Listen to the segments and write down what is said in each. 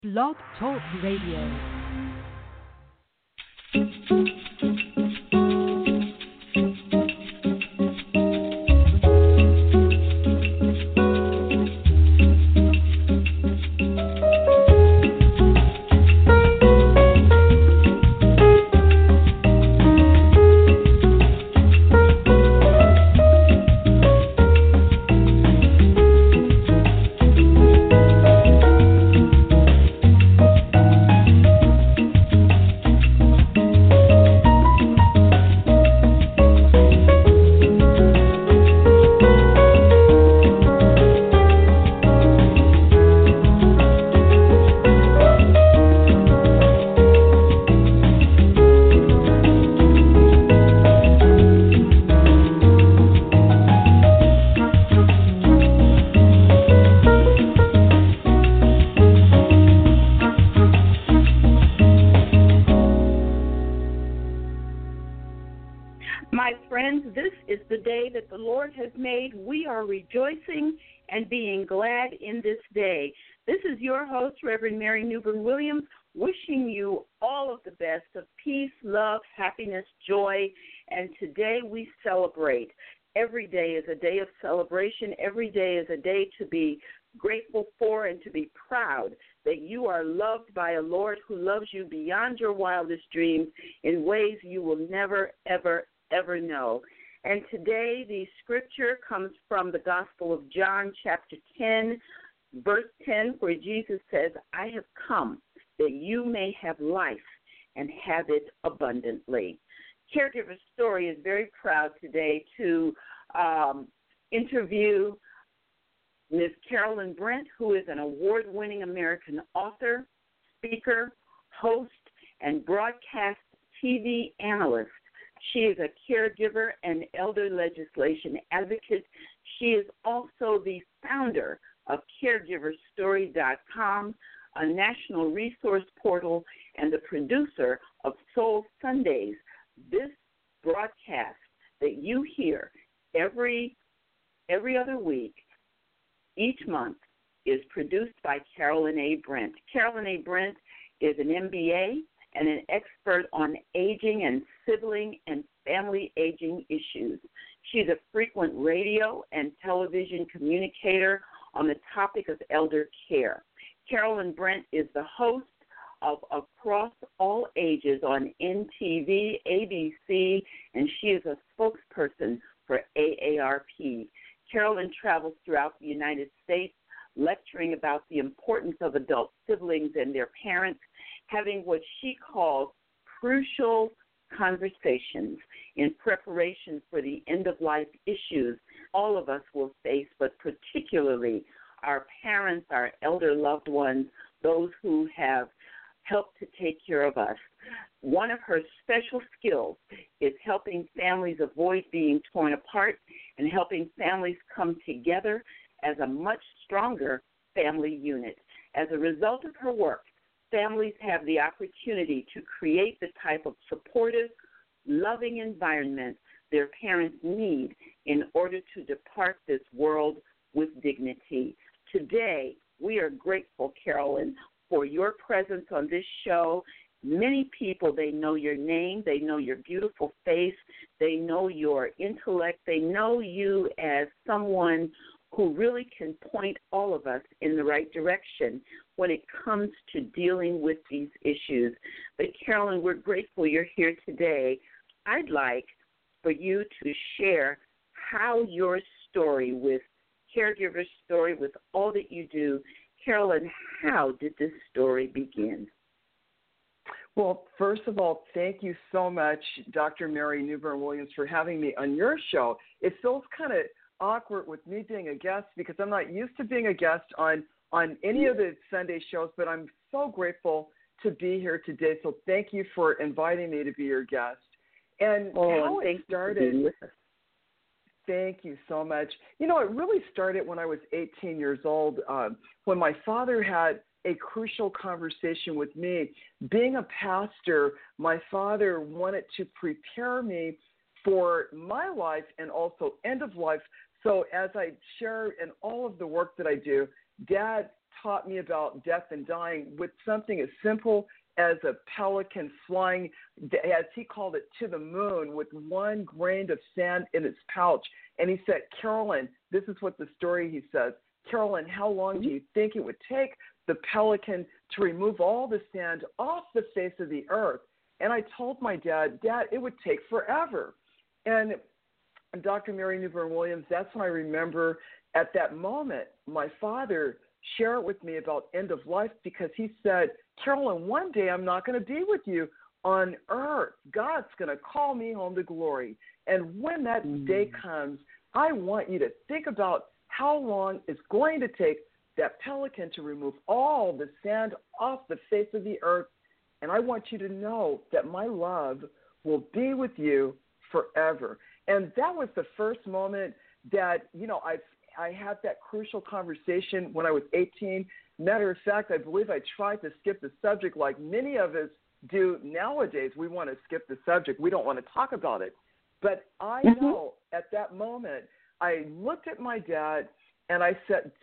Blog Talk Radio. My friends, this is the day that the Lord has made. We are rejoicing and being glad in this day. This is your host, Reverend Mary Newbern Williams, wishing you all of the best of peace, love, happiness, joy. And today we celebrate. Every day is a day of celebration. Every day is a day to be grateful for and to be proud that you are loved by a Lord who loves you beyond your wildest dreams in ways you will never, ever know. And today the scripture comes from the Gospel of John, chapter 10, verse 10, where Jesus says, I have come that you may have life and have it abundantly. Caregiver Story is very proud today to interview Ms. Carolyn Brent, who is an award-winning American author, speaker, host, and broadcast TV analyst. She is a caregiver and elder legislation advocate. She is also the founder of CaregiverStory.com, a national resource portal, and the producer of Soul Sundays. This broadcast that you hear every other week, each month, is produced by Carolyn A. Brent. Carolyn A. Brent is an MBA and an expert on aging and sibling and family aging issues. She's a frequent radio and television communicator on the topic of elder care. Carolyn Brent is the host of Across All Ages on NTV, ABC, and she is a spokesperson for AARP. Carolyn travels throughout the United States, lecturing about the importance of adult siblings and their parents, having what she calls crucial conversations in preparation for the end-of-life issues all of us will face, but particularly our parents, our elder loved ones, those who have helped to take care of us. One of her special skills is helping families avoid being torn apart and helping families come together as a much stronger family unit. As a result of her work, families have the opportunity to create the type of supportive, loving environment their parents need in order to depart this world with dignity. Today, we are grateful, Carolyn, for your presence on this show. Many people, they know your name, they know your beautiful face, they know your intellect, they know you as someone who really can point all of us in the right direction when it comes to dealing with these issues. But, Carolyn, we're grateful you're here today. I'd like for you to share how your story with Caregiver Story, with all that you do, Carolyn, how did this story begin? Well, first of all, thank you so much, Dr. Mary Newbern Williams, for having me on your show. It feels kind of awkward with me being a guest because I'm not used to being a guest on any of the Sunday shows, but I'm so grateful to be here today. So thank you for inviting me to be your guest. And how it started. Thank you so much. You know, it really started when I was 18 years old, when my father had a crucial conversation with me. Being a pastor, my father wanted to prepare me for my life and also end of life. So as I share in all of the work that I do, Dad taught me about death and dying with something as simple as a pelican flying, as he called it, to the moon with 1 grain of sand in its pouch. And he said, Carolyn, this is what the story he says, Carolyn, how long do you think it would take the pelican to remove all the sand off the face of the earth? And I told my dad, Dad, it would take forever. And Dr. Mary Newbern Williams, that's when I remember at that moment, my father shared with me about end of life, because he said, Carolyn, one day I'm not going to be with you on earth. God's going to call me home to glory. And when that day comes, I want you to think about how long it's going to take that pelican to remove all the sand off the face of the earth. And I want you to know that my love will be with you forever. And that was the first moment that, I had that crucial conversation when I was 18. Matter of fact, I believe I tried to skip the subject like many of us do nowadays. We want to skip the subject. We don't want to talk about it. But I know at that moment, I looked at my dad and I said,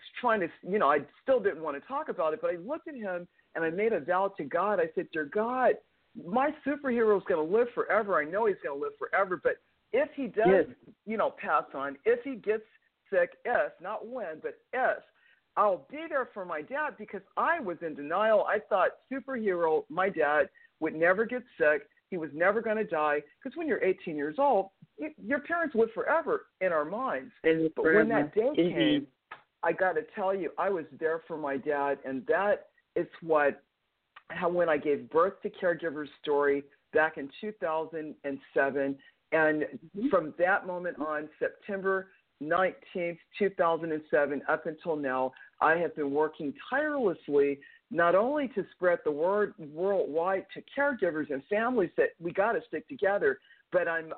I still didn't want to talk about it, but I looked at him and I made a vow to God. I said, Dear God, my superhero is going to live forever. I know he's going to live forever, but if he does, pass on, if he gets sick, not when, but if, I'll be there for my dad, because I was in denial. I thought superhero, my dad, would never get sick. He was never going to die, because when you're 18 years old, your parents live forever in our minds. But when that day came, I got to tell you, I was there for my dad, and that is when I gave birth to Caregiver's Story back in 2007. And from that moment on, September 19th, 2007, up until now, I have been working tirelessly not only to spread the word worldwide to caregivers and families that we got to stick together, but I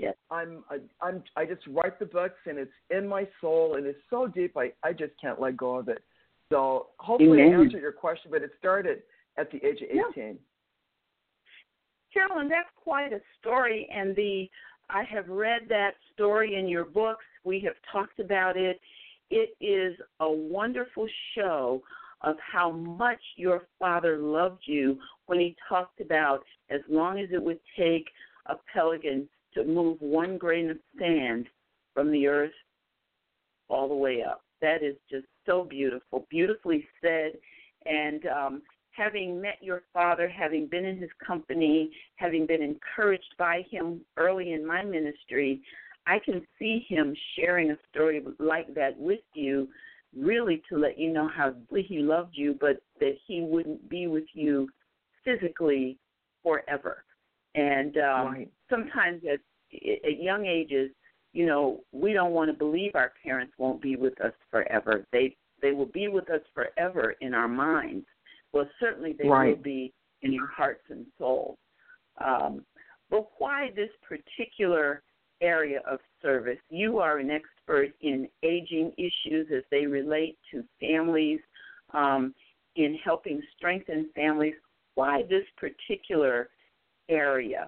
just write the books, and it's in my soul, and it's so deep I just can't let go of it. So hopefully I answered your question, but it started at the age of 18. Yeah. Carolyn, that's quite a story, and I have read that story in your books. We have talked about it. It is a wonderful show of how much your father loved you when he talked about as long as it would take a pelican to move 1 grain of sand from the earth all the way up. That is just so beautiful, beautifully said. And having met your father, having been in his company, having been encouraged by him early in my ministry, I can see him sharing a story like that with you, really to let you know how deeply he loved you, but that he wouldn't be with you physically forever. And sometimes at young ages, we don't want to believe our parents won't be with us forever. They will be with us forever in our minds. Well, certainly they will be in our hearts and souls. But why this particular area of service? You are an expert in aging issues as they relate to families, in helping strengthen families. Why this particular area?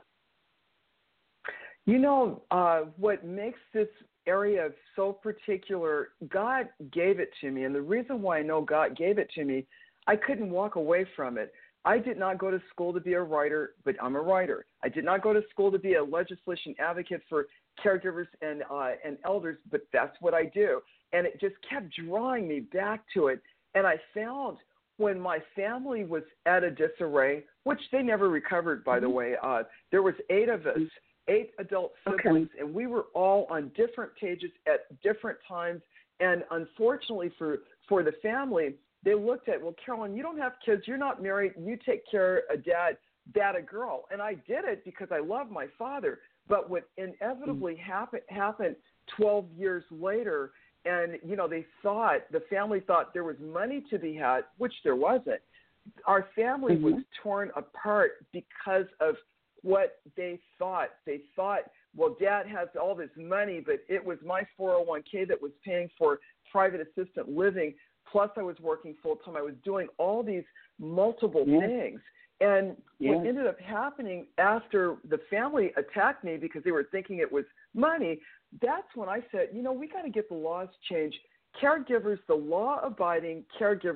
What makes this area so particular, God gave it to me. And the reason why I know God gave it to me, I couldn't walk away from it. I did not go to school to be a writer, but I'm a writer. I did not go to school to be a legislation advocate for caregivers and elders, but that's what I do. And it just kept drawing me back to it. And I found when my family was at a disarray, which they never recovered, by the way, there was 8 of us, 8 adult siblings, and we were all on different pages at different times. And unfortunately for the family, they looked at, well, Carolyn, you don't have kids, you're not married, you take care of dad, a girl. And I did it because I love my father. But what inevitably happened 12 years later, and, the family thought there was money to be had, which there wasn't. Our family was torn apart because of what they thought. They thought, well, Dad has all this money, but it was my 401k that was paying for private assistant living. Plus, I was working full-time. I was doing all these multiple things. And what ended up happening after the family attacked me because they were thinking it was money, that's when I said, we got to get the laws changed. Caregivers, the law-abiding caregivers,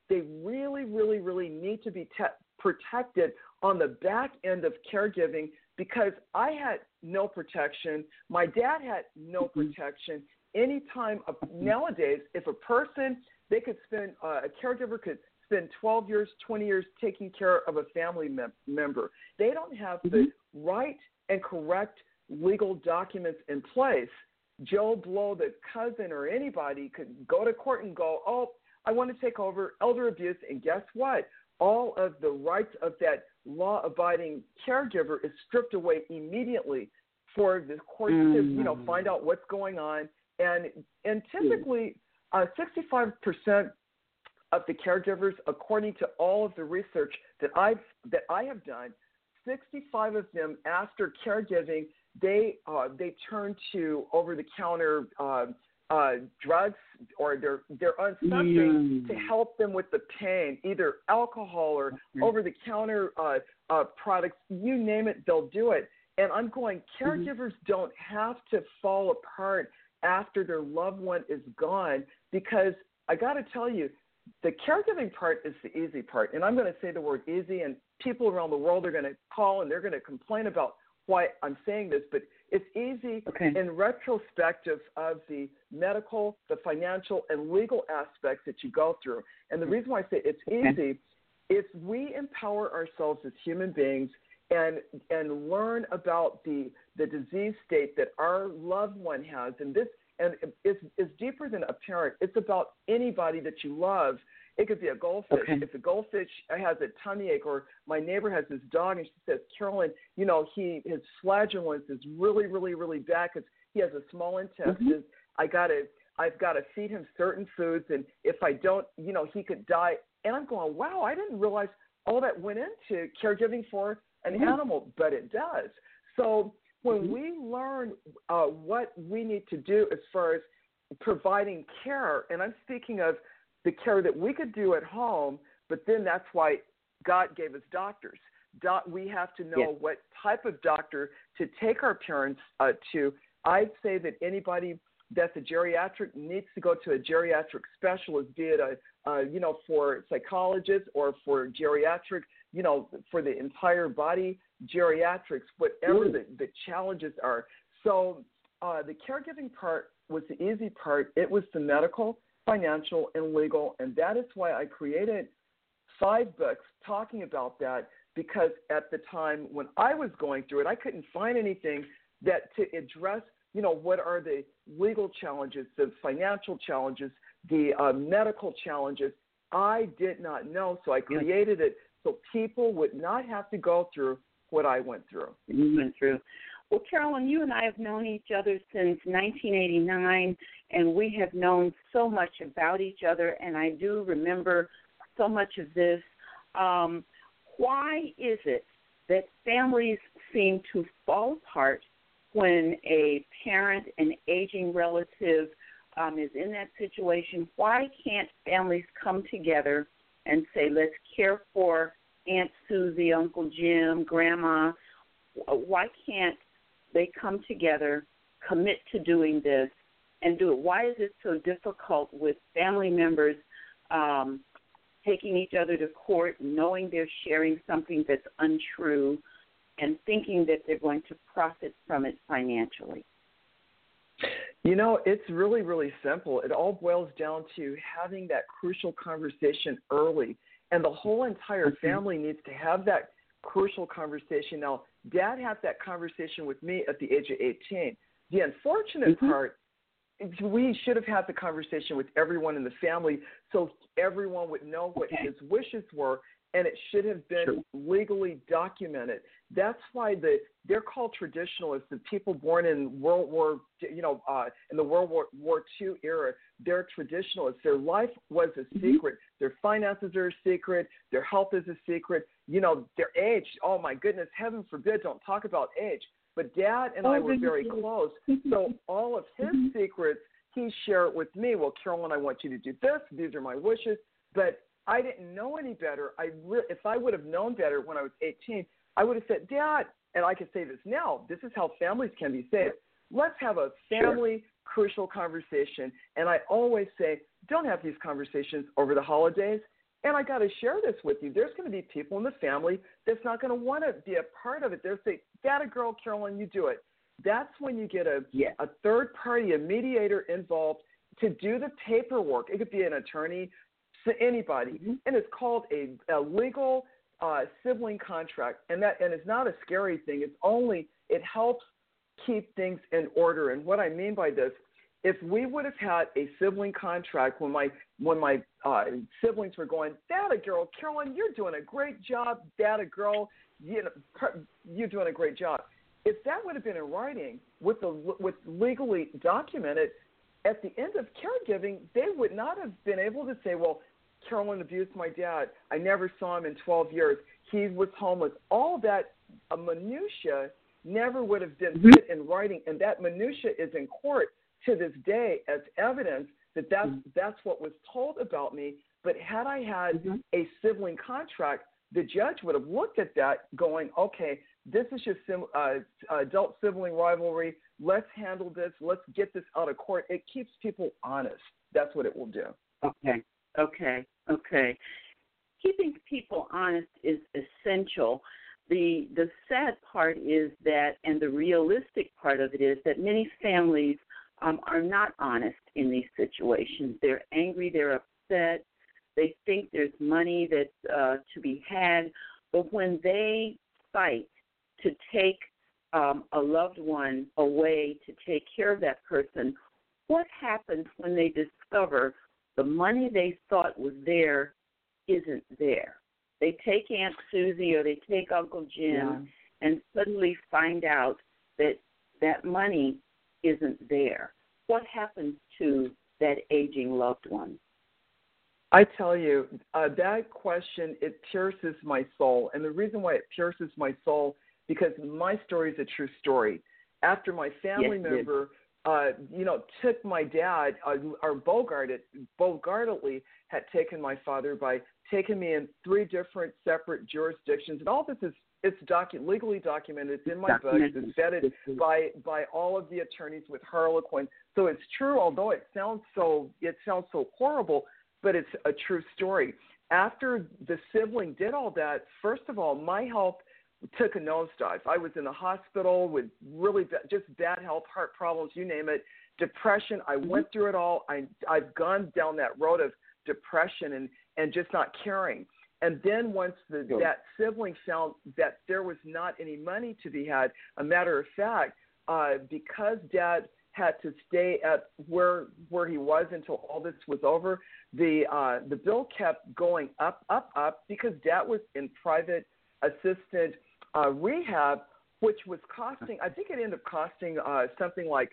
they really, really, really need to be protected on the back end of caregiving, because I had no protection. My dad had no protection. Anytime nowadays, if a person, they could spend, a caregiver could spend 12 years, 20 years taking care of a family member. They don't have the right and correct legal documents in place. Joe Blow, the cousin or anybody, could go to court and go, oh, I want to take over elder abuse. And guess what? All of the rights of that law-abiding caregiver is stripped away immediately for the courts to, find out what's going on. And typically, 65% of the caregivers, according to all of the research that I have done, 65 of them, after caregiving, they turn to over-the-counter drugs, or they're on something to help them with the pain, either alcohol or over-the-counter products. You name it, they'll do it. And I'm going, caregivers don't have to fall apart after their loved one is gone, because I got to tell you, the caregiving part is the easy part. And I'm going to say the word easy, and people around the world are going to call and they're going to complain about why I'm saying this, but it's easy in retrospective of the medical, the financial, and legal aspects that you go through. And the reason why I say it's easy is we empower ourselves as human beings and learn about the disease state that our loved one has. And this is deeper than a parent. It's about anybody that you love. It could be a goldfish. If the goldfish has a tummy ache, or my neighbor has this dog and she says, Carolyn, his flatulence is really, really, really bad because he has a small intestine. I've got to feed him certain foods, and if I don't, he could die. And I'm going, wow, I didn't realize all that went into caregiving for an animal, but it does. So when we learn what we need to do as far as providing care, and I'm speaking of the care that we could do at home, but then that's why God gave us doctors. We have to know what type of doctor to take our parents to. I'd say that anybody that's a geriatric needs to go to a geriatric specialist, be it for psychologists or for geriatric, for the entire body, geriatrics, whatever the challenges are. So the caregiving part was the easy part. It was the medical, financial, and legal, and that is why I created 5 books talking about that, because at the time when I was going through it, I couldn't find anything that to address, what are the legal challenges, the financial challenges, the medical challenges. I did not know, so I created it so people would not have to go through what I went through. You went through. Well, Carolyn, you and I have known each other since 1989, and we have known so much about each other, and I do remember so much of this. Why is it that families seem to fall apart when a parent, an aging relative, is in that situation? Why can't families come together and say, let's care for Aunt Susie, Uncle Jim, Grandma? Why can't they come together, commit to doing this, and do it? Why is it so difficult with family members taking each other to court, knowing they're sharing something that's untrue, and thinking that they're going to profit from it financially? It's really, really simple. It all boils down to having that crucial conversation early, and the whole entire family needs to have that crucial conversation. Now, Dad had that conversation with me at the age of 18. The unfortunate part, we should have had the conversation with everyone in the family so everyone would know what his wishes were, and it should have been legally documented. That's why they're called traditionalists. The people born in World War, in the World War II era, they're traditionalists. Their life was a secret. Their finances are a secret. Their health is a secret. Their age. Oh my goodness, heaven forbid, don't talk about age. But Dad and I were very close, so all of his secrets he shared with me. Well, Carolyn, I want you to do this. These are my wishes. But I didn't know any better. If I would have known better when I was 18, I would have said, Dad, and I can say this now, this is how families can be saved. Let's have a family crucial conversation. And I always say, don't have these conversations over the holidays. And I got to share this with you. There's going to be people in the family that's not going to want to be a part of it. They'll say, "That a girl, Carolyn, you do it." That's when you get a third party, a mediator involved to do the paperwork. It could be an attorney, anybody, and it's called a legal sibling contract. And it's not a scary thing. It helps keep things in order. And what I mean by this, if we would have had a sibling contract when my siblings were going, "That a girl, Carolyn, you're doing a great job. That a girl, you're doing a great job." If that would have been in writing with legally documented, at the end of caregiving, they would not have been able to say, "Well, Carolyn abused my dad. I never saw him in 12 years. He was homeless." All that minutia never would have been put in writing, and that minutia is in court to this day as evidence that that's what was told about me. But had I had a sibling contract, the judge would have looked at that going, "Okay, this is just adult sibling rivalry. Let's handle this. Let's get this out of court." It keeps people honest. That's what it will do. Okay. Keeping people honest is essential. The sad part is that, and the realistic part of it is that many families are not honest in these situations. They're angry. They're upset. They think there's money that's to be had. But when they fight to take a loved one away to take care of that person, what happens when they discover the money they thought was there isn't there? They take Aunt Susie or they take Uncle Jim and suddenly find out that that money isn't there. What happens to that aging loved one? I tell you, that question, it pierces my soul. And the reason why it pierces my soul, because my story is a true story. After my family member, took my dad, or bogartedly had taken my father by taking me in 3 different separate jurisdictions. And all this it's legally documented. It's in my book. It's vetted by all of the attorneys with Harlequin. So it's true, although it sounds so horrible, but it's a true story. After the sibling did all that, first of all, my health took a nosedive. I was in the hospital with really just bad health, heart problems, you name it, depression. I went through it all. I've gone down that road of depression and just not caring. And then once that sibling found that there was not any money to be had, a matter of fact, because Dad had to stay at where he was until all this was over, the bill kept going up because Dad was in private assisted rehab, which was costing, I think it ended up costing something like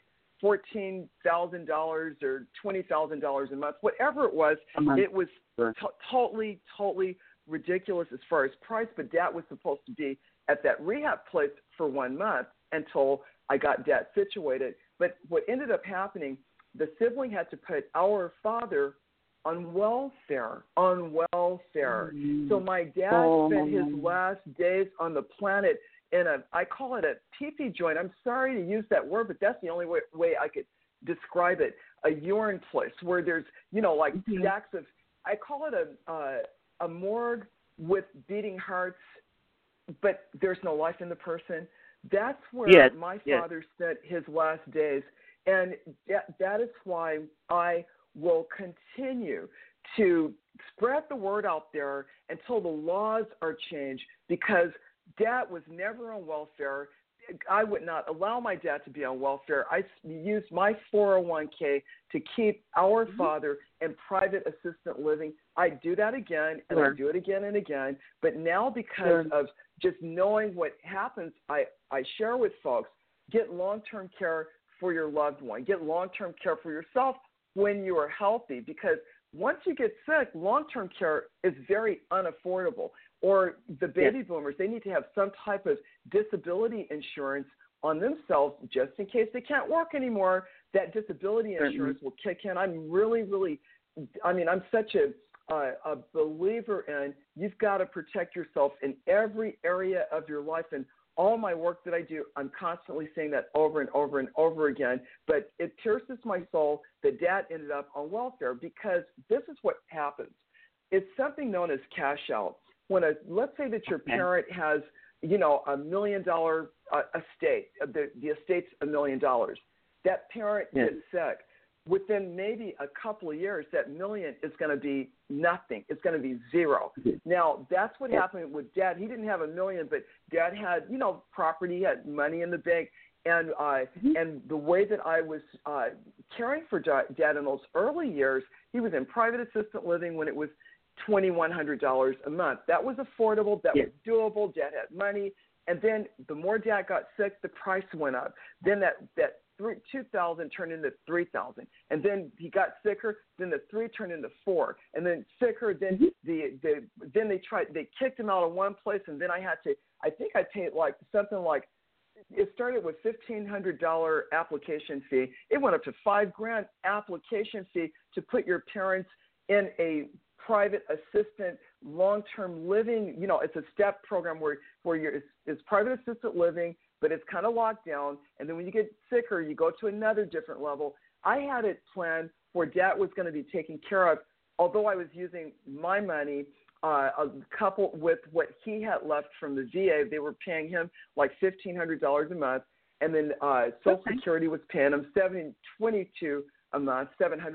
$14,000 or $20,000 a month, whatever it was. It was totally ridiculous as far as price, but Dad was supposed to be at that rehab place for 1 month until I got Dad situated. But what ended up happening, the sibling had to put our father on welfare. So my dad spent his last days on the planet in I call it a pee-pee joint. I'm sorry to use that word, but that's the only way I could describe it. A urine place where there's, like stacks of, I call it a morgue with beating hearts, but there's no life in the person. That's where my father spent his last days. And that is why I will continue to spread the word out there until the laws are changed, because Dad was never on welfare. I would not allow my dad to be on welfare. I used my 401k to keep our father in private assistant living. I do that again, and I do it again and again. But now, because of just knowing what happens, I share with folks, get long-term care for your loved one. Get long-term care for yourself when you are healthy, because once you get sick, long-term care is very unaffordable. Or the baby boomers, they need to have some type of disability insurance on themselves just in case they can't work anymore. That disability insurance will kick in. I'm such a believer in you've got to protect yourself in every area of your life. And all my work that I do, I'm constantly saying that over and over and over again. But it pierces my soul that Dad ended up on welfare, because this is what happens. it's something known as cash out. Let's say that your parent has, $1 million estate. The estate's $1 million. That parent gets sick. Within maybe a couple of years, that million is going to be nothing. It's going to be zero. Now, that's what happened with Dad. He didn't have $1 million, but Dad had, property, he had money in the bank. And and the way that I was caring for Dad in those early years, he was in private assistant living when it was $2,100 a month. That was affordable. That was doable. Dad had money. And then the more Dad got sick, the price went up. Then that $2,000 turned into $3,000, and then he got sicker. Then the $3,000 turned into $4,000, and then sicker. Then they kicked him out of one place, and then I think I paid something like. It started with $1,500 application fee. It went up to $5,000 application fee to put your parents in a private assistant long-term living. It's a step program where it's private assistant living, but it's kind of locked down. And then when you get sicker, you go to another different level. I had it planned where Dad was going to be taken care of, although I was using my money, coupled with what he had left from the VA. They were paying him like $1,500 a month. And then Social Security was paying him $722 a month.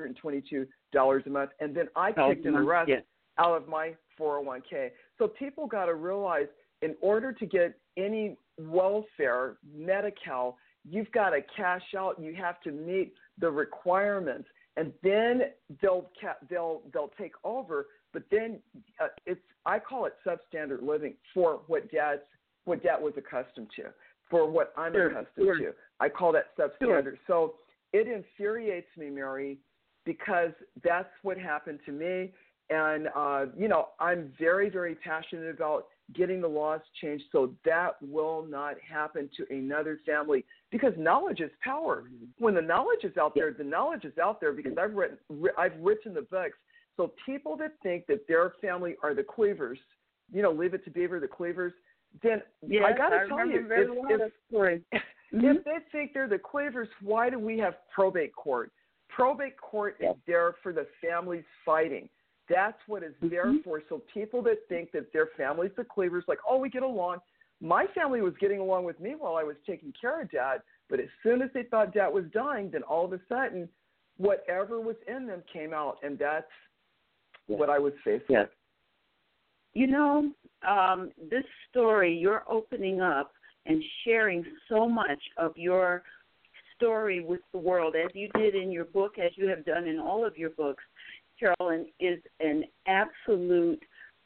And then I kicked in the rest out of my 401k. So people got to realize, in order to get any welfare, Medi-Cal, you've got to cash out. You have to meet the requirements, and then they'll take over. But then I call it substandard living for what Dad was accustomed to, for what I'm accustomed to. I call that substandard. So it infuriates me, Mary, because that's what happened to me. And, I'm very, very passionate about getting the laws changed so that will not happen to another family, because knowledge is power. When the knowledge is out there, the knowledge is out there, because I've written the books. So people that think that their family are the Cleavers, Leave It to Beaver, the Cleavers, then I got to tell you, if they think they're the Cleavers, why do we have probate court? Probate court is there for the families fighting. That's what it's there for. So people that think that their family's the Cleavers, like, oh, we get along. My family was getting along with me while I was taking care of Dad, but as soon as they thought Dad was dying, then all of a sudden, whatever was in them came out, and that's what I was faced with. This story, you're opening up and sharing so much of your story with the world, as you did in your book, as you have done in all of your books, Carolyn, is an absolute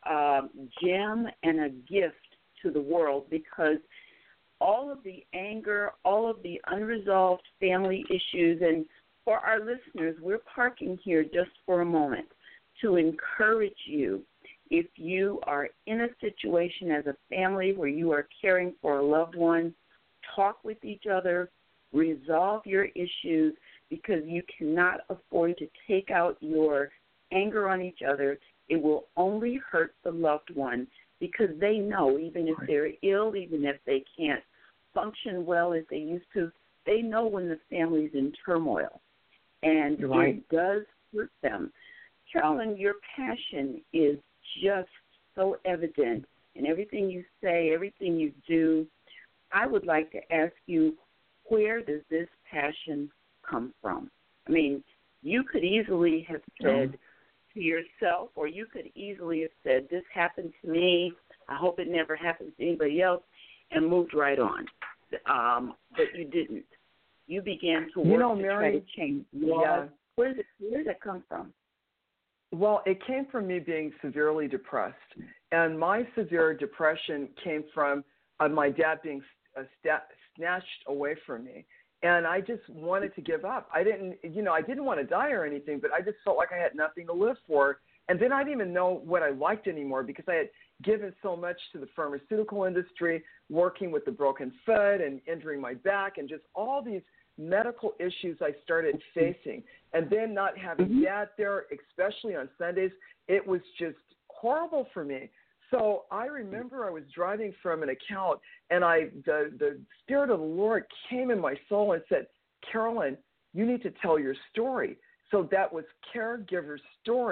gem and a gift to the world, because all of the anger, all of the unresolved family issues, and for our listeners, we're parking here just for a moment to encourage you. If you are in a situation as a family where you are caring for a loved one, talk with each other, resolve your issues, because you cannot afford to take out your anger on each other. It will only hurt the loved one, because they know, even if they're ill, even if they can't function well as they used to, they know when the family's in turmoil, and it does hurt them. Carolyn, your passion is just so evident in everything you say, everything you do. I would like to ask you, where does this passion come from? I mean, you could easily have said to yourself, or you could easily have said, this happened to me, I hope it never happens to anybody else, and moved right on. But you didn't. You began to work to try to change laws. Where does it come from? Well, it came from me being severely depressed. And my severe depression came from my dad being snatched away from me. And I just wanted to give up. I didn't want to die or anything, but I just felt like I had nothing to live for. And then I didn't even know what I liked anymore, because I had given so much to the pharmaceutical industry, working with the broken foot and injuring my back, and just all these medical issues I started facing. And then not having Dad there, especially on Sundays, it was just horrible for me. So I remember I was driving from an account, and the Spirit of the Lord came in my soul and said, Carolyn, you need to tell your story. So that was Caregiver's Story,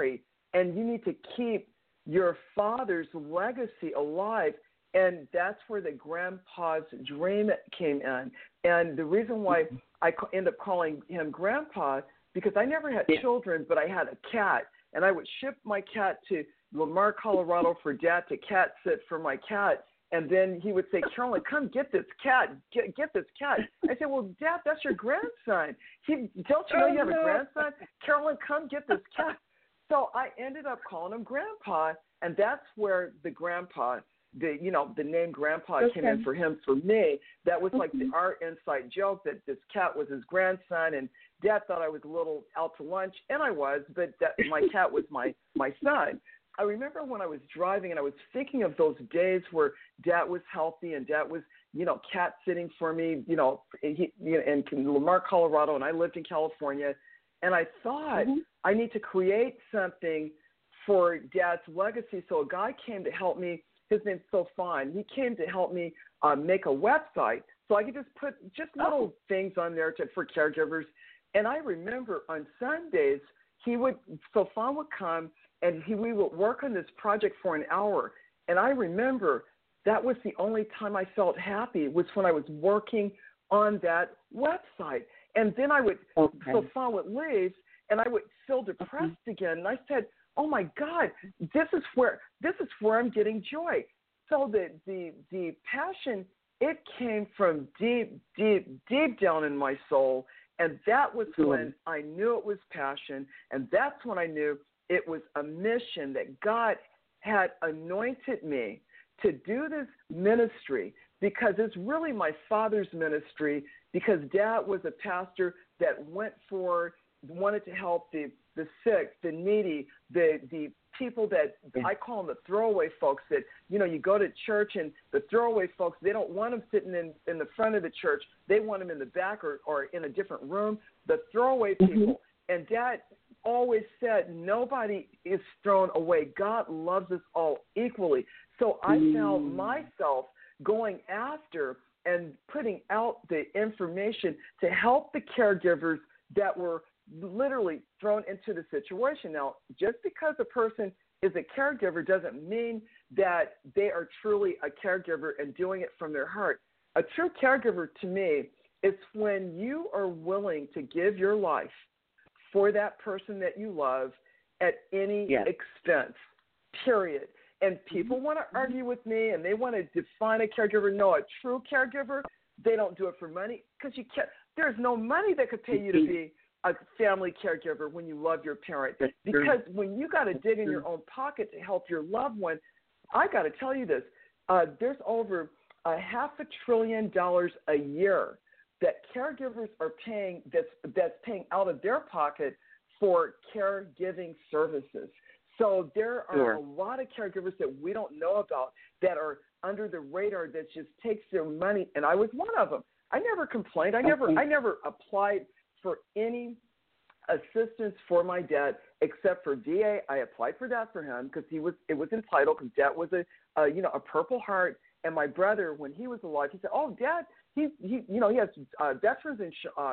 and you need to keep your father's legacy alive. And that's where the grandpa's dream came in. And the reason why I end up calling him Grandpa, because I never had children, but I had a cat. And I would ship my cat to Lamar, Colorado for Dad to cat sit for my cat. And then he would say, Carolyn, come get this cat. Get this cat. I said, well, Dad, that's your grandson. Don't you know you have a grandson? Carolyn, come get this cat. So I ended up calling him Grandpa, and that's where the Grandpa, the name Grandpa came in for him. For me, that was like our inside joke that this cat was his grandson, and Dad thought I was a little out to lunch, and I was, but my cat was my son. I remember when I was driving and I was thinking of those days where Dad was healthy and Dad was, cat sitting for me, in Lamar, Colorado, and I lived in California. And I thought I need to create something for Dad's legacy. So a guy came to help me. His name's Sofan. He came to help me make a website so I could just put little things on there for caregivers. And I remember on Sundays, Sofan would come and we would work on this project for an hour. And I remember that was the only time I felt happy was when I was working on that website. And then Sofan would leave, and I would feel depressed again. And I said, "Oh my God, this is where I'm getting joy." So the passion, it came from deep, deep, deep down in my soul, and that was when I knew it was passion, and that's when I knew it was a mission that God had anointed me to do this ministry, because it's really my father's ministry, because Dad was a pastor that wanted to help the sick, the needy, the people that I call them the throwaway folks that, you go to church and the throwaway folks, they don't want them sitting in the front of the church. They want them in the back or in a different room, the throwaway people. And Dad always said, nobody is thrown away. God loves us all equally. So I found myself going after and putting out the information to help the caregivers that were literally thrown into the situation. Now, just because a person is a caregiver doesn't mean that they are truly a caregiver and doing it from their heart. A true caregiver to me is when you are willing to give your life for that person that you love at any expense, period. And people want to argue with me and they want to define a caregiver. No, a true caregiver, they don't do it for money, because you can't. There's no money that could pay you to be a family caregiver when you love your parent. Because when you got to dig in your own pocket to help your loved one, I got to tell you this, there's over $500 billion a year that caregivers are paying, that's paying out of their pocket for caregiving services. So there are a lot of caregivers that we don't know about that are under the radar that just takes their money, and I was one of them. I never complained. I never applied for any assistance for my dad except for VA. I applied for that for him because it was entitled, because Dad was a Purple Heart, and my brother, when he was alive, he said, "Oh, Dad, he has veterans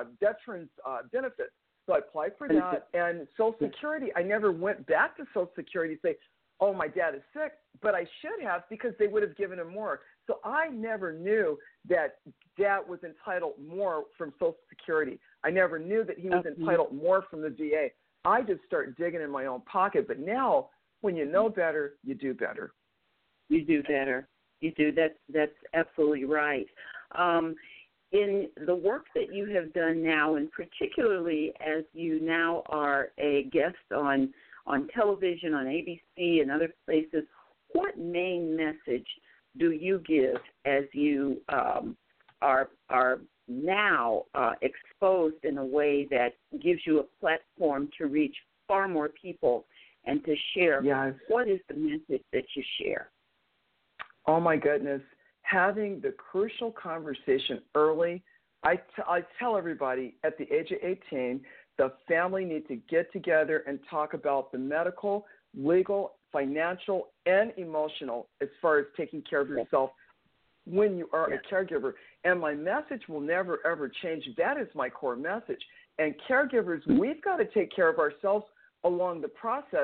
benefits." So I applied for that, and Social Security. I never went back to Social Security to say, "Oh, my dad is sick," but I should have, because they would have given him more. So I never knew that Dad was entitled more from Social Security. I never knew that he was entitled more from the VA. I just started digging in my own pocket. But now, when you know better, you do better. You do better. You do. That's absolutely right. In the work that you have done now, and particularly as you now are a guest on television, on ABC and other places, what main message do you give as you are now exposed in a way that gives you a platform to reach far more people and to share? Yes. What is the message that you share? Oh, my goodness. Having the crucial conversation early. I tell everybody at the age of 18, the family need to get together and talk about the medical, legal, financial, and emotional as far as taking care of yourself when you are a caregiver. And my message will never, ever change. That is my core message. And caregivers, we've got to take care of ourselves along the process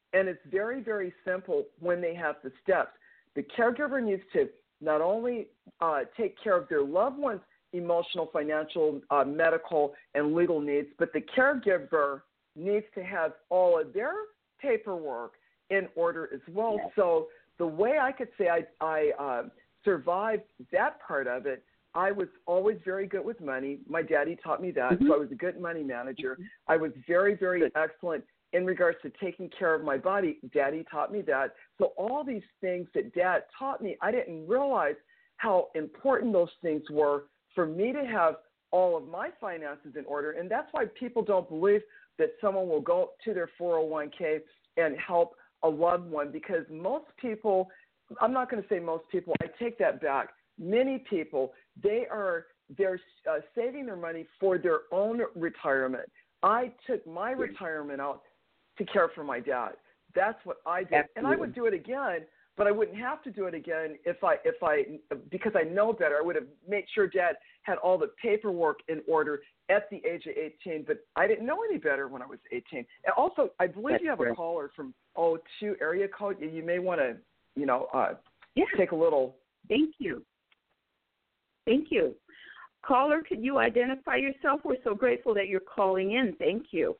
And it's very, very simple when they have the steps. The caregiver needs to not only take care of their loved ones' emotional, financial, medical, and legal needs, but the caregiver needs to have all of their paperwork in order as well. Yes. So the way I could say I survived that part of it, I was always very good with money. My daddy taught me that, so I was a good money manager. I was very, very excellent in regards to taking care of my body. Daddy taught me that. So all these things that Dad taught me, I didn't realize how important those things were for me to have all of my finances in order. And that's why people don't believe that someone will go to their 401k and help a loved one, because most people, I'm not going to say most people, I take that back. Many people, they're saving their money for their own retirement. I took my retirement out to care for my dad. That's what I did. Absolutely. And I would do it again, but I wouldn't have to do it again because I know better. I would have made sure Dad had all the paperwork in order at the age of 18, but I didn't know any better when I was 18. And also, I believe you have a caller from 02 area code. You may want to, take a little. Thank you. Thank you. Caller, could you identify yourself? We're so grateful that you're calling in. Thank you.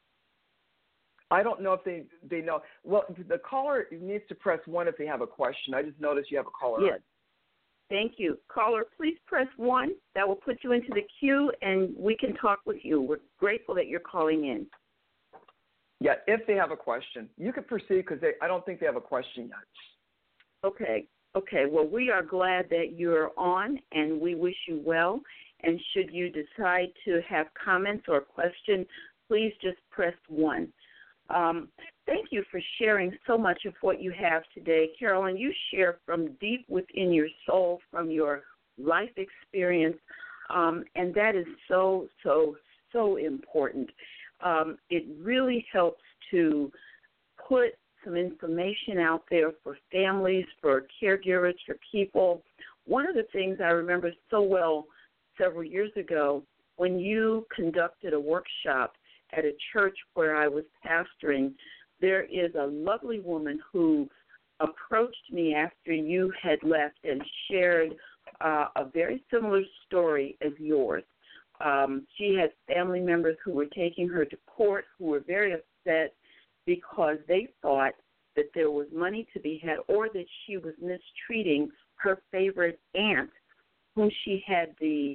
I don't know if they know. Well, the caller needs to press 1 if they have a question. I just noticed you have a caller. Yes. Thank you. Caller, please press 1. That will put you into the queue, and we can talk with you. We're grateful that you're calling in. Yeah, if they have a question. You can proceed because I don't think they have a question yet. Okay. Well, we are glad that you're on, and we wish you well. And should you decide to have comments or questions, please just press 1. Thank you for sharing so much of what you have today. Carolyn, you share from deep within your soul, from your life experience, and that is so, so, so important. It really helps to put some information out there for families, for caregivers, for people. One of the things I remember so well several years ago when you conducted a workshop at a church where I was pastoring, there is a lovely woman who approached me after you had left and shared a very similar story as yours. She had family members who were taking her to court who were very upset because they thought that there was money to be had or that she was mistreating her favorite aunt whom she had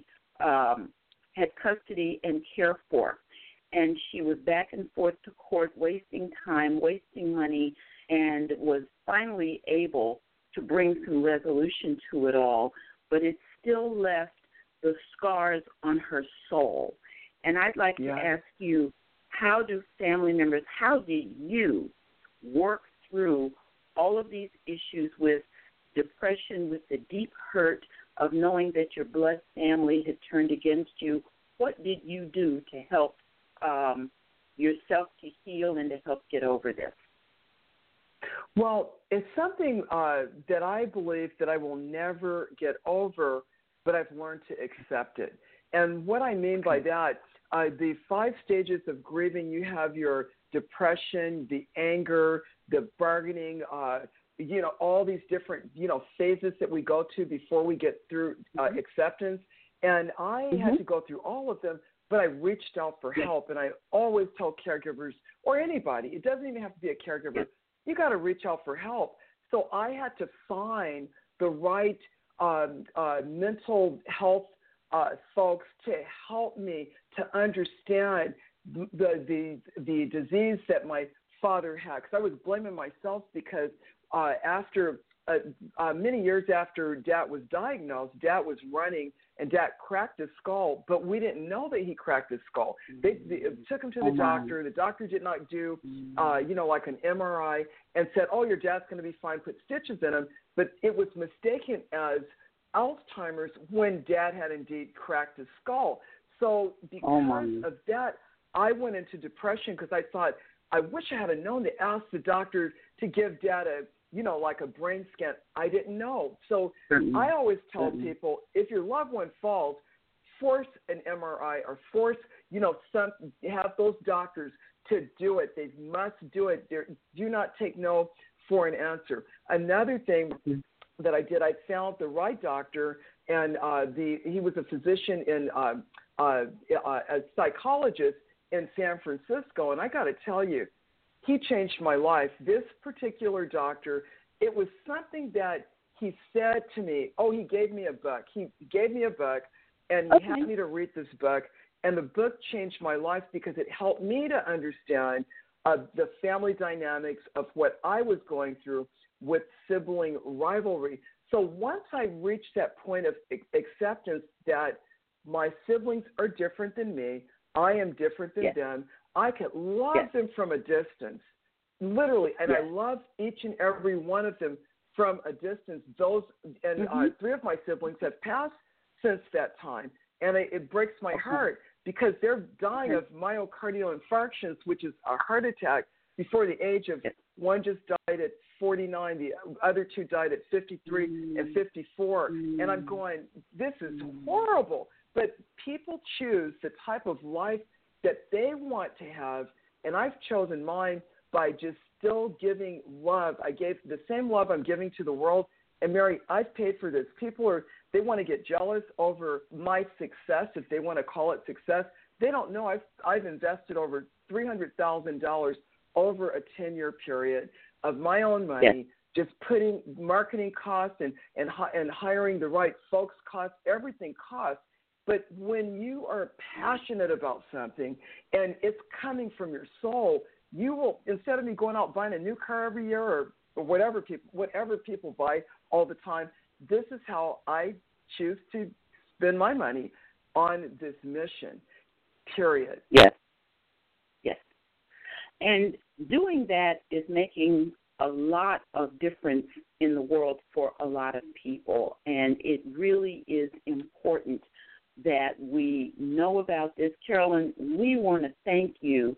had custody and care for. And she was back and forth to court, wasting time, wasting money, and was finally able to bring some resolution to it all. But it still left the scars on her soul. And I'd like to ask you, how do family members, how did you work through all of these issues with depression, with the deep hurt of knowing that your blood family had turned against you? What did you do to help yourself to heal and to help get over this? Well, it's something that I believe that I will never get over, but I've learned to accept it. And what I mean by that, the 5 stages of grieving, you have your depression, the anger, the bargaining, all these different, phases that we go to before we get through acceptance. And I had to go through all of them, but I reached out for help. And I always tell caregivers, or anybody, it doesn't even have to be a caregiver, you got to reach out for help. So I had to find the right mental health folks to help me to understand the disease that my father had. Because I was blaming myself because after many years after Dad was diagnosed, Dad was running and Dad cracked his skull, but we didn't know that he cracked his skull. They took him to the doctor. The doctor did not do, like an MRI and said, your dad's going to be fine, put stitches in him. But it was mistaken as Alzheimer's when Dad had indeed cracked his skull. So because of that, I went into depression because I thought, I wish I had known to ask the doctor to give Dad like a brain scan. I didn't know. So I always tell people, if your loved one falls, force an MRI or force, have those doctors to do it. They must do it. Do not take no for an answer. Another thing that I did, I found the right doctor, and he was a physician in a psychologist in San Francisco, and I got to tell you, he changed my life. This particular doctor, it was something that he said to me. Oh, he gave me a book. He gave me a book, and he had me to read this book. And the book changed my life because it helped me to understand the family dynamics of what I was going through with sibling rivalry. So once I reached that point of acceptance that my siblings are different than me, I am different than them, I could love them from a distance, literally, and I love each and every one of them from a distance. Those and 3 of my siblings have passed since that time, and it breaks my heart because they're dying of myocardial infarctions, which is a heart attack, before the age of one just died at 49, the other 2 died at 53 and 54, and I'm going, this is horrible. But people choose the type of life that they want to have, and I've chosen mine by just still giving love. I gave the same love I'm giving to the world. And Mary, I've paid for this. They want to get jealous over my success, if they want to call it success. They don't know I've invested over $300,000 over a 10-year period of my own money, just putting marketing costs and hiring the right folks costs, everything costs. But when you are passionate about something and it's coming from your soul, you will, instead of me going out buying a new car every year or whatever people buy all the time, this is how I choose to spend my money on this mission, period. Yes. And doing that is making a lot of difference in the world for a lot of people, and it really is important that we know about this. Carolyn, I want to thank you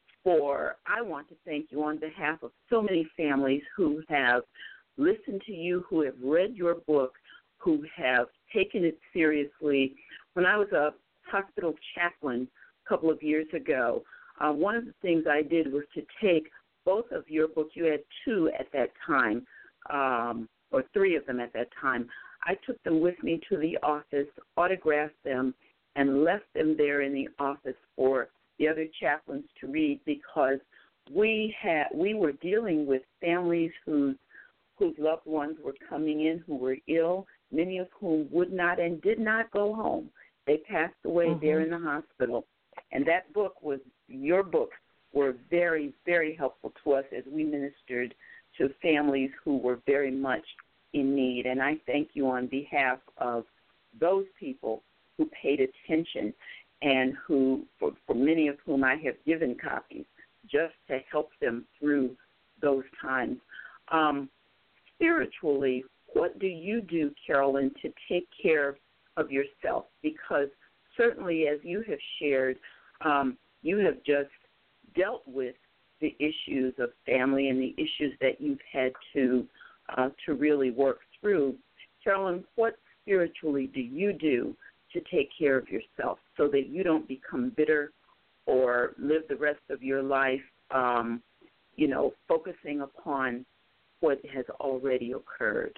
on behalf of so many families who have listened to you, who have read your book, who have taken it seriously. When I was a hospital chaplain a couple of years ago, one of the things I did was to take both of your books. You had 2 at that time, or 3 of them at that time. I took them with me to the office, autographed them, and left them there in the office for the other chaplains to read, because we were dealing with families whose loved ones were coming in who were ill, many of whom would not and did not go home. They passed away there in the hospital. And your books were very, very helpful to us as we ministered to families who were very much in need. And I thank you on behalf of those people who paid attention and who, for many of whom I have given copies, just to help them through those times. Spiritually, what do you do, Carolyn, to take care of yourself? Because certainly, as you have shared, you have just dealt with the issues of family and the issues that you've had to really work through. Carolyn, what spiritually do you do to take care of yourself so that you don't become bitter or live the rest of your life, focusing upon what has already occurred?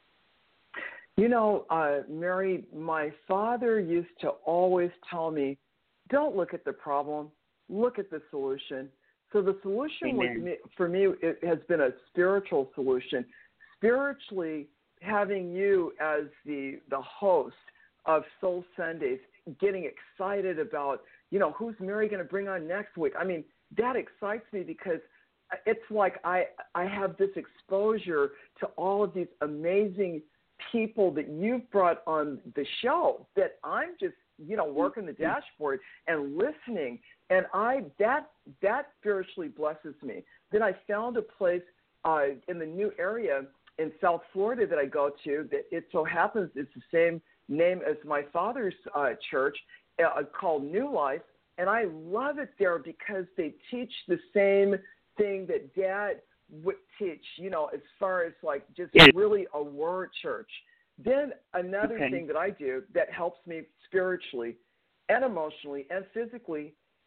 Mary, my father used to always tell me, don't look at the problem, look at the solution. So the solution for me, it has been a spiritual solution. Spiritually, having you as the host of Soul Sundays, getting excited about, who's Mary going to bring on next week? I mean, that excites me because it's like I have this exposure to all of these amazing people that you've brought on the show that I'm just, working the dashboard and listening. And that spiritually blesses me. Then I found a place in the new area in South Florida that I go to that it so happens it's the same name as my father's church called New Life. And I love it there because they teach the same thing that Dad would teach, as far as like just really a word church. Then another thing that I do that helps me spiritually and emotionally and physically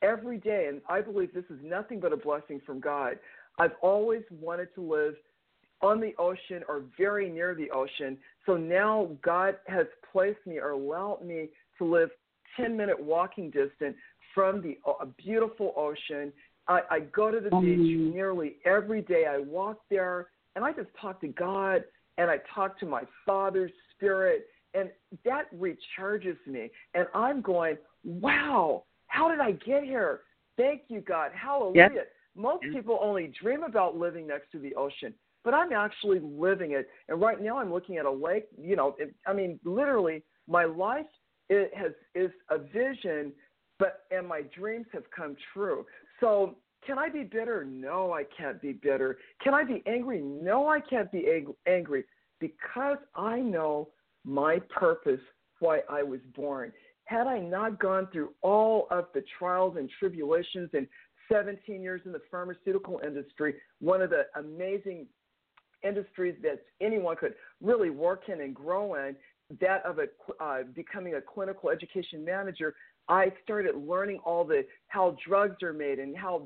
every day, and I believe this is nothing but a blessing from God. I've always wanted to live on the ocean or very near the ocean. So now God has placed me or allowed me to live 10-minute walking distance from the beautiful ocean. I go to the beach nearly every day. I walk there, and I just talk to God, and I talk to my Father's Spirit, and that recharges me. And I'm going, wow, how did I get here? Thank you, God. Hallelujah. Yep. Most people only dream about living next to the ocean, but I'm actually living it. And right now I'm looking at a lake. Literally, my life is a vision, and my dreams have come true. So can I be bitter? No, I can't be bitter. Can I be angry? No, I can't be angry, because I know my purpose, why I was born. Had I not gone through all of the trials and tribulations and 17 years in the pharmaceutical industry, one of the amazing industries that anyone could really work in and grow in, that of becoming a clinical education manager, I started learning how drugs are made and how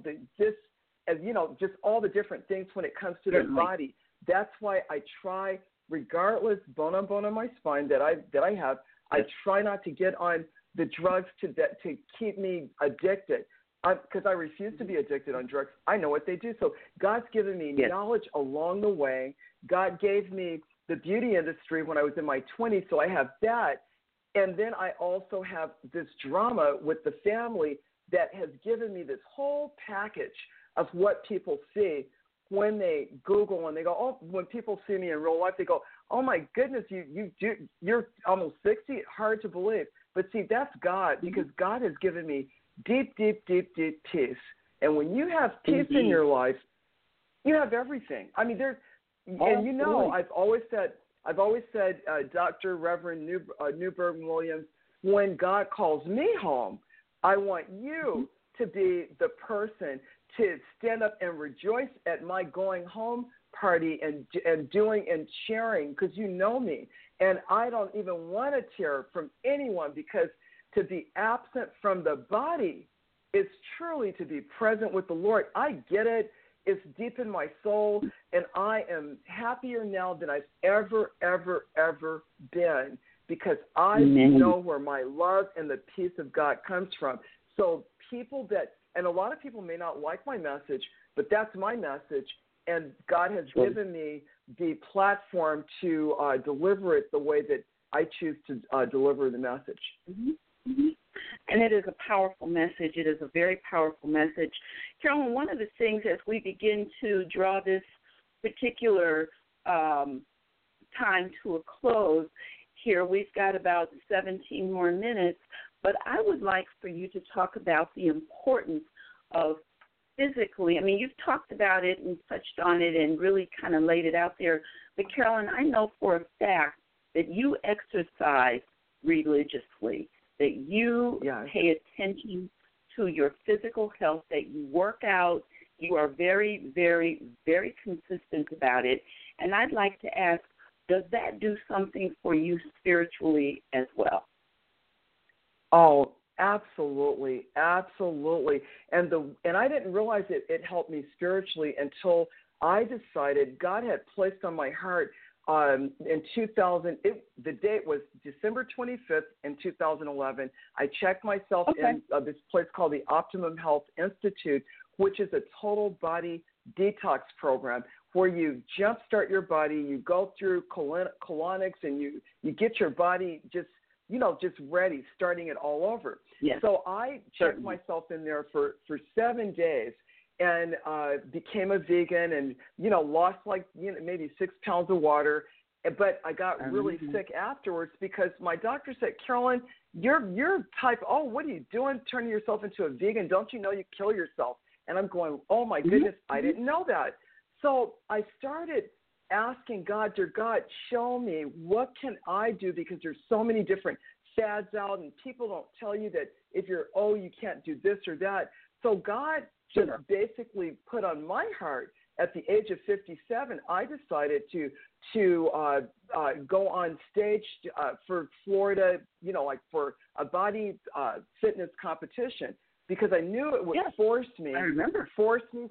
just all the different things when it comes to the body. That's why I try, regardless, bone on my spine that I have, I try not to get on the drugs to keep me addicted, because I refuse to be addicted on drugs. I know what they do. So God's given me knowledge along the way. God gave me the beauty industry when I was in my 20s, so I have that. And then I also have this drama with the family that has given me this whole package of what people see when they Google and they go, oh, when people see me in real life, they go, oh my goodness, you're almost 60. Hard to believe. But see, that's God, because God has given me deep, deep, deep, deep peace. And when you have peace in your life, you have everything. I mean, I've always said, Dr. Reverend Newberg Williams, when God calls me home, I want you to be the person to stand up and rejoice at my going home party and doing and sharing, because you know me. And I don't even want to hear from anyone, because to be absent from the body is truly to be present with the Lord. I get it. It's deep in my soul, and I am happier now than I've ever, ever, ever been, because I know where my love and the peace of God comes from. So and a lot of people may not like my message, but that's my message, and God has given me the platform to deliver it the way that I choose to deliver the message. And it is a powerful message. It is a very powerful message. Carolyn, one of the things as we begin to draw this particular time to a close here, we've got about 17 more minutes, but I would like for you to talk about the importance of physically. I mean, you've talked about it and touched on it and really kind of laid it out there. But, Carolyn, I know for a fact that you exercise religiously, that you pay attention to your physical health, that you work out. You are very, very, very consistent about it. And I'd like to ask, does that do something for you spiritually as well? Oh, absolutely, absolutely. And I didn't realize it helped me spiritually until I decided God had placed on my heart in 2000. The date was December 25th in 2011. I checked myself in this place called the Optimum Health Institute, which is a total body detox program where you jumpstart your body, you go through colonics, and you get your body just ready, starting it all over. Yes. So I checked myself in there for 7 days and became a vegan and, lost maybe 6 pounds of water. But I got really sick afterwards because my doctor said, Carolyn, you're type, what are you doing turning yourself into a vegan? Don't you know you kill yourself? And I'm going, oh, my goodness, I didn't know that. So I started asking God, dear God, show me what can I do, because there's so many different fads out and people don't tell you that if you're, you can't do this or that. So God just basically put on my heart at the age of 57, I decided to go on stage for Florida, for a body fitness competition. because I knew it would force me. I remember. Force me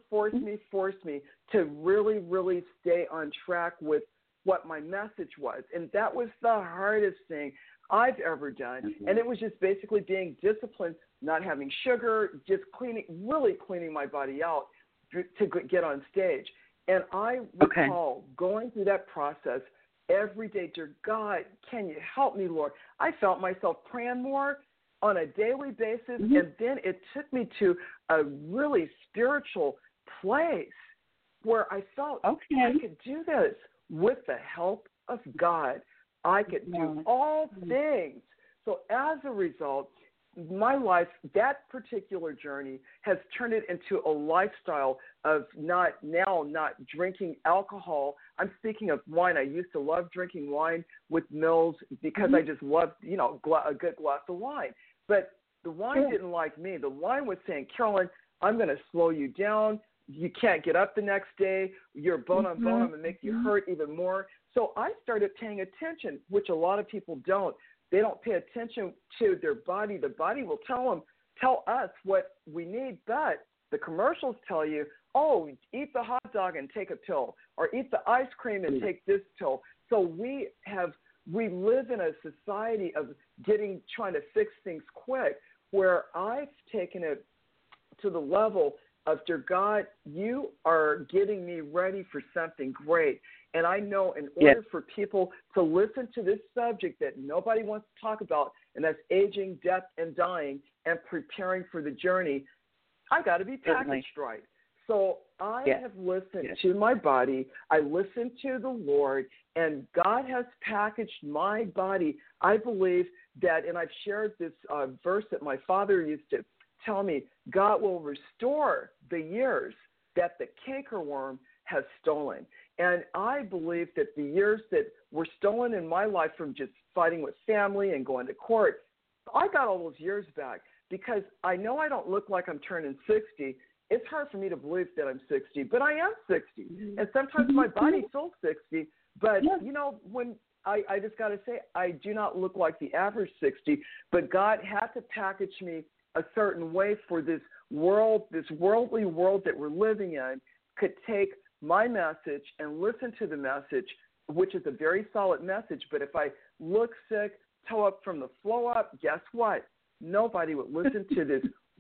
to really, really stay on track with what my message was. And that was the hardest thing I've ever done. Mm-hmm. And it was just basically being disciplined, not having sugar, just really cleaning my body out to get on stage. And I recall going through that process every day. Dear God, can you help me, Lord? I felt myself praying more on a daily basis, and then it took me to a really spiritual place where I felt I could do this with the help of God. I could do all things. So as a result, my life, that particular journey has turned it into a lifestyle of not drinking alcohol. I'm speaking of wine. I used to love drinking wine with Mills because I just loved, a good glass of wine. But the wine didn't like me. The wine was saying, Carolyn, I'm going to slow you down. You can't get up the next day. You're bone on bone. I'm going to make you hurt even more. So I started paying attention, which a lot of people don't. They don't pay attention to their body. The body will tell us what we need, but the commercials tell you, oh, eat the hot dog and take a pill, or eat the ice cream and take this pill. So we live in a society of trying to fix things quick, where I've taken it to the level of, dear God, you are getting me ready for something great. And I know in order for people to listen to this subject that nobody wants to talk about, and that's aging, death, and dying, and preparing for the journey, I got to be packaged right. So I have listened to my body. I listened to the Lord, and God has packaged my body. I believe that, and I've shared this verse that my father used to tell me, God will restore the years that the cankerworm has stolen. And I believe that the years that were stolen in my life from just fighting with family and going to court, I got all those years back, because I know I don't look like I'm turning 60. It's hard for me to believe that I'm 60, but I am 60. And sometimes my body feels 60. But, when I just got to say, I do not look like the average 60, but God had to package me a certain way for this world, this worldly world that we're living in, could take my message and listen to the message, which is a very solid message. But if I look sick, toe up from the flow up, guess what? Nobody would listen to this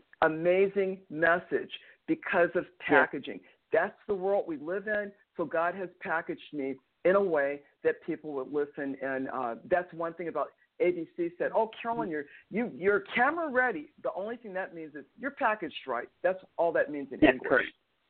amazing message because of packaging. That's the world we live in. So God has packaged me in a way that people would listen. And that's one thing about ABC said, oh, Carolyn, you're camera ready. The only thing that means is you're packaged right. That's all that means in English. Correct.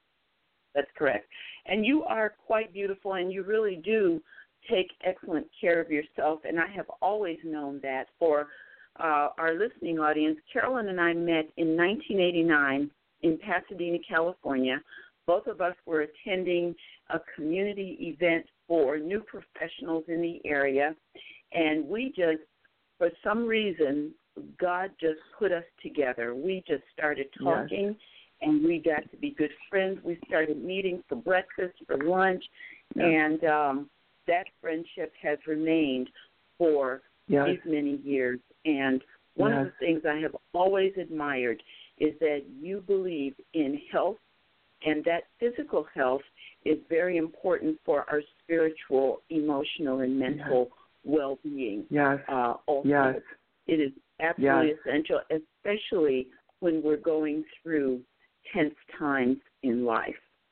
That's correct. And you are quite beautiful, and you really do take excellent care of yourself. And I have always known that. For our listening audience, Carolyn and I met in 1989 in Pasadena, California. Both of us were attending a community event for new professionals in the area, and we just, for some reason, God just put us together. We just started talking, and we got to be good friends. We started meeting for breakfast, for lunch, and that friendship has remained for these many years. And one of the things I have always admired is that you believe in health, and that physical health is very important for our spiritual, emotional, and mental well-being. Also, it is absolutely essential, especially when we're going through tense times in life.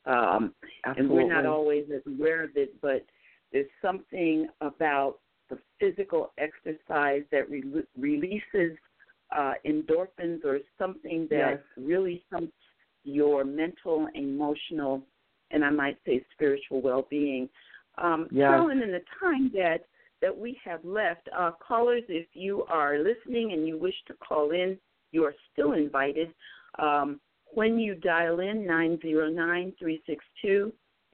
And we're not always as aware of it, but there's something about the physical exercise that releases endorphins, or something that really helps your mental, emotional, and I might say spiritual well-being. Carolyn, in the time that we have left, callers, if you are listening and you wish to call in, you are still invited. When you dial in 909-362-8206,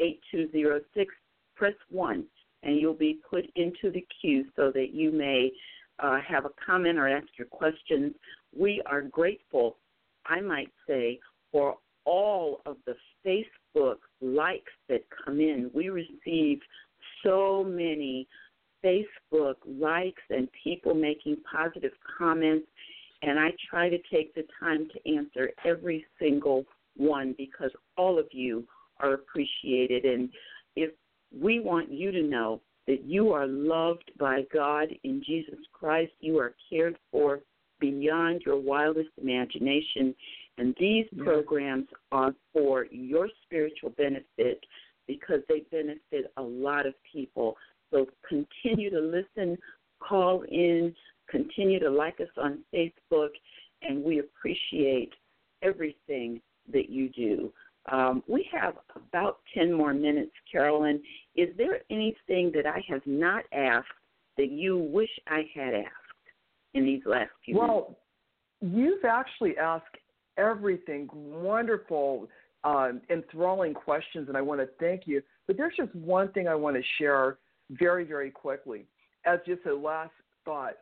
press 1, and you'll be put into the queue so that you may have a comment or ask your questions. We are grateful, I might say, for all of the Facebook likes that come in. We receive so many Facebook likes and people making positive comments, and I try to take the time to answer every single one because all of you are appreciated. And if we want you to know that you are loved by God in Jesus Christ, you are cared for beyond your wildest imagination, and these programs are for your spiritual benefit because they benefit a lot of people. So continue to listen, call in, continue to like us on Facebook, and we appreciate everything that you do. We have about 10 more minutes, Carolyn. Is there anything that I have not asked that you wish I had asked in these last few minutes? Well, you've actually asked everything, wonderful, enthralling questions, and I want to thank you. But there's just one thing I want to share very, very quickly as just a last thought.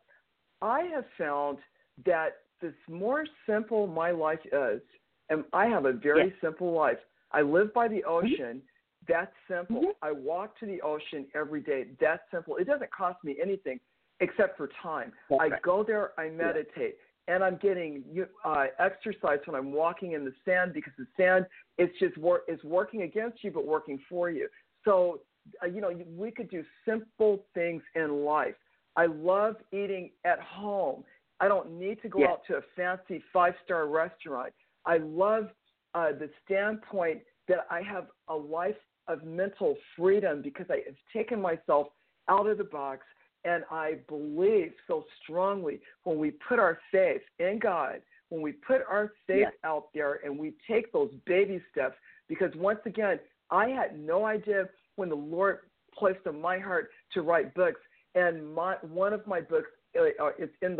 I have found that the more simple my life is, and I have a very simple life. I live by the ocean. That's simple. I walk to the ocean every day. That's simple. It doesn't cost me anything except for time. I go there, I meditate, and I'm getting exercise when I'm walking in the sand because the sand is working against you but working for you. So, we could do simple things in life. I love eating at home. I don't need to go out to a fancy 5-star restaurant. I love the standpoint that I have a life of mental freedom because I have taken myself out of the box, and I believe so strongly when we put our faith in God, when we put our faith out there and we take those baby steps, because once again, I had no idea when the Lord placed on my heart to write books, and one of my books it's in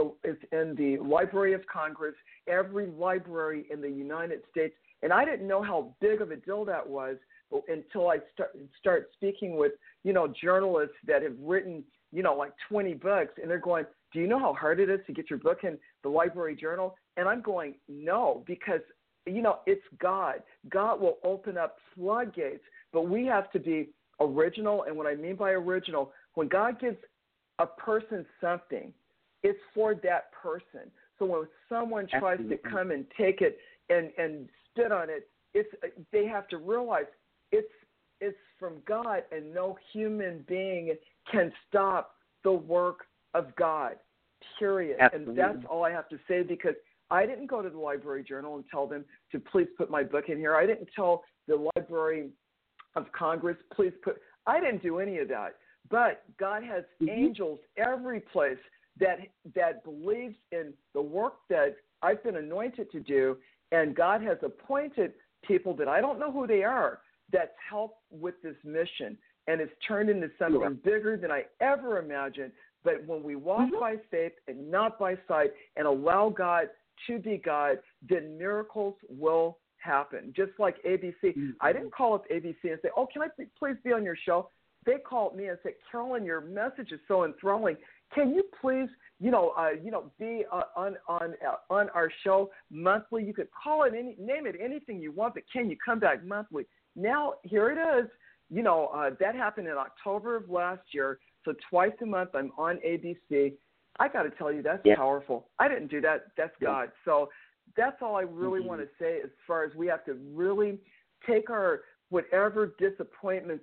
the Library of Congress, every library in the United States, and I didn't know how big of a deal that was until I start speaking with journalists that have written like 20 books, and they're going, do you know how hard it is to get your book in the Library Journal? And I'm going, no, because it's God. God will open up floodgates, but we have to be original. And what I mean by original, when God gives a person something, it's for that person. So when someone tries to come and take it and spit on it, they have to realize it's from God, and no human being can stop the work of God, period. Absolutely. And that's all I have to say, because I didn't go to the Library Journal and tell them to please put my book in here. I didn't tell the Library of Congress, I didn't do any of that. But God has angels every place that believes in the work that I've been anointed to do, and God has appointed people that I don't know who they are that's helped with this mission, and it's turned into something bigger than I ever imagined. But when we walk by faith and not by sight and allow God to be God, then miracles will happen. Just like ABC. I didn't call up ABC and say, can I please be on your show? They called me and said, Carolyn, your message is so enthralling. Can you please, be on our show monthly? You could call it name it anything you want, but can you come back monthly? Now here it is. That happened in October of last year. So twice a month I'm on ABC. I got to tell you, that's powerful. I didn't do that. That's God. So that's all I really want to say, as far as we have to really take our whatever disappointments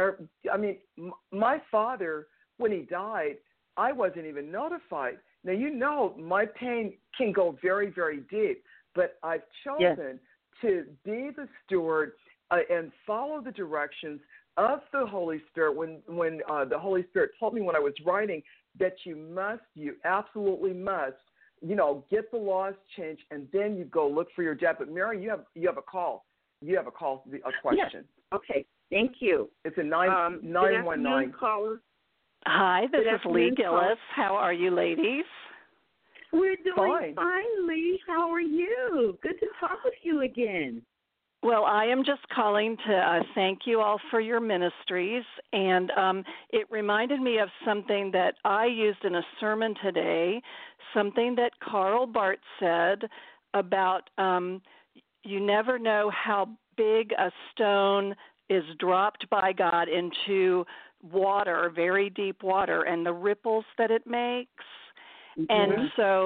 my father, when he died, I wasn't even notified. Now, my pain can go very, very deep, but I've chosen to be the steward and follow the directions of the Holy Spirit. When the Holy Spirit told me when I was writing that you absolutely must, get the laws changed, and then you go look for your dad. But Mary, you have a call. You have a question. Yes. Okay. Thank you. It's a 919 caller. Hi, this is Lee Gillis. How are you, ladies? We're doing fine, Lee. How are you? Good to talk with you again. Well, I am just calling to thank you all for your ministries, and it reminded me of something that I used in a sermon today, something that Karl Barth said about you never know how big a stone is dropped by God into water, very deep water, and the ripples that it makes. And so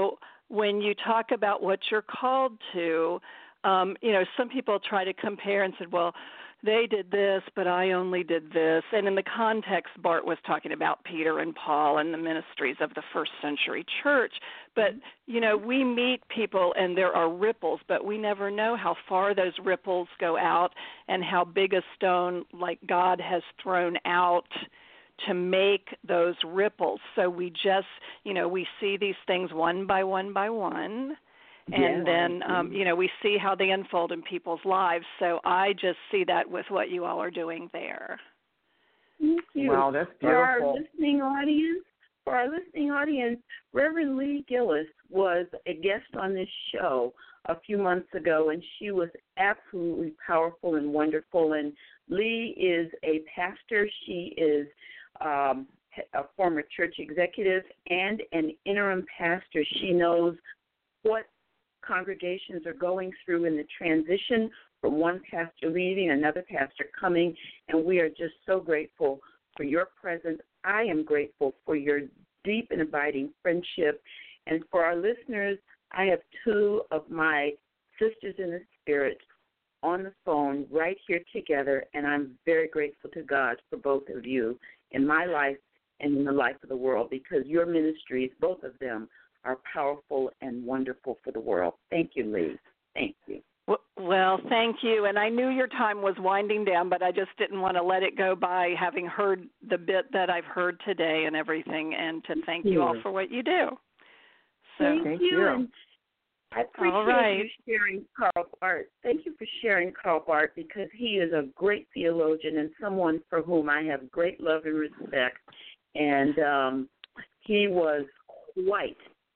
when you talk about what you're called to, some people try to compare and said, well, they did this, but I only did this. And in the context, Bart was talking about Peter and Paul and the ministries of the first century church. But, we meet people and there are ripples, but we never know how far those ripples go out and how big a stone like God has thrown out to make those ripples. So we just, we see these things one by one by one. And then, we see how they unfold in people's lives. So I just see that with what you all are doing there. Thank you. Wow, that's beautiful. For our listening audience, Reverend Lee Gillis was a guest on this show a few months ago, and she was absolutely powerful and wonderful. And Lee is a pastor. She is a former church executive and an interim pastor. She knows what congregations are going through in the transition from one pastor leaving, another pastor coming, and we are just so grateful for your presence. I am grateful for your deep and abiding friendship. And for our listeners, I have two of my sisters in the spirit on the phone right here together, and I'm very grateful to God for both of you in my life and in the life of the world, because your ministries, both of them, are powerful and wonderful for the world. Thank you, Lee. Thank you. Well, thank you. And I knew your time was winding down, but I just didn't want to let it go by, having heard the bit that I've heard today and everything, and to thank you all for what you do. So, thank you. And I appreciate you sharing Karl Barth. Thank you for sharing Karl Barth, because he is a great theologian and someone for whom I have great love and respect. And he was quite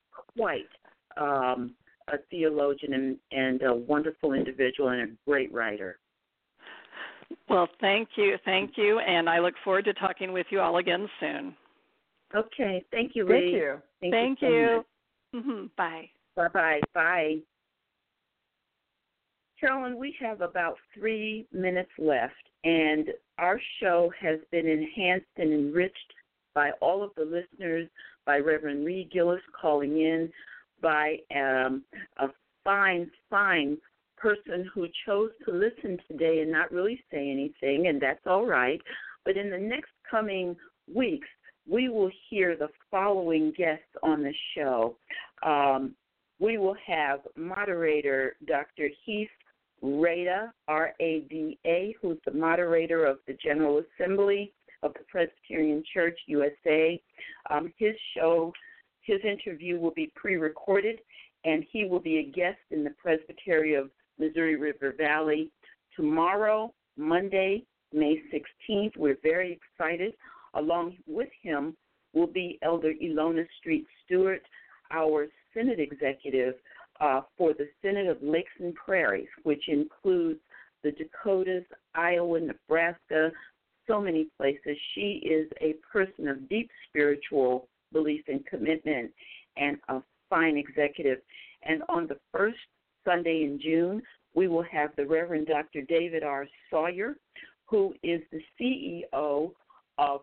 a theologian and a wonderful individual and a great writer. Well, thank you, and I look forward to talking with you all again soon. Okay, thank you, Lee. Thank you. Mm-hmm. Bye. Bye-bye. Bye. Carolyn, we have about 3 minutes left, and our show has been enhanced and enriched by all of the listeners, by Reverend Lee Gillis calling in, by a fine person who chose to listen today and not really say anything, and that's all right. But in the next coming weeks, we will hear the following guests on the show. We will have moderator Dr. Heath Rada, R-A-D-A, who's the moderator of the General Assembly of the Presbyterian Church USA. His interview will be pre-recorded, and he will be a guest in the Presbytery of Missouri River Valley tomorrow, Monday, May 16th. We're very excited. Along with him will be Elder Ilona Street Stewart, our Synod executive for the Synod of Lakes and Prairies, which includes the Dakotas, Iowa, Nebraska, so many places. She is a person of deep spiritual belief and commitment, and a fine executive. And on the first Sunday in June, we will have the Reverend Dr. David R. Sawyer, who is the CEO of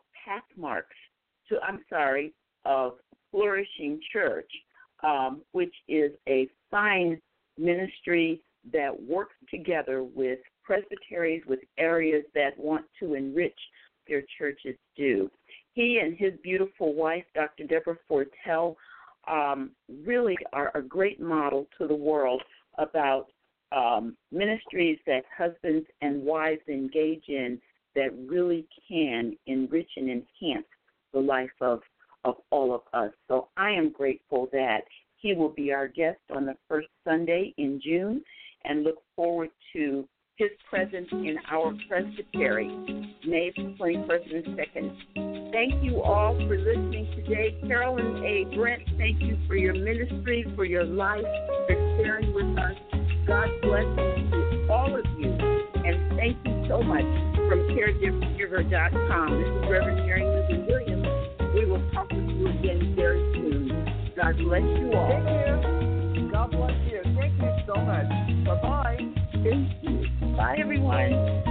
of Flourishing Church, which is a fine ministry that works together with presbyteries, with areas that want to enrich their churches do. He and his beautiful wife, Dr. Deborah Fortell, really are a great model to the world about ministries that husbands and wives engage in that really can enrich and enhance the life of all of us. So I am grateful that he will be our guest on the first Sunday in June, and look forward to his presence in our presbytery, May 21st and 2nd. Thank you all for listening today. Carolyn A. Brent, thank you for your ministry, for your life, for sharing with us. God bless you to all of you, and thank you so much from caregiver.com. This is Reverend Mary Newton Williams. We will talk with you again very soon. God bless you all. Thank you. God bless you. Thank you so much. Bye-bye. Thank you. Bye, everyone.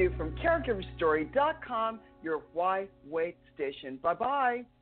you from caregiverstory.com, your Why Wait station. Bye-bye.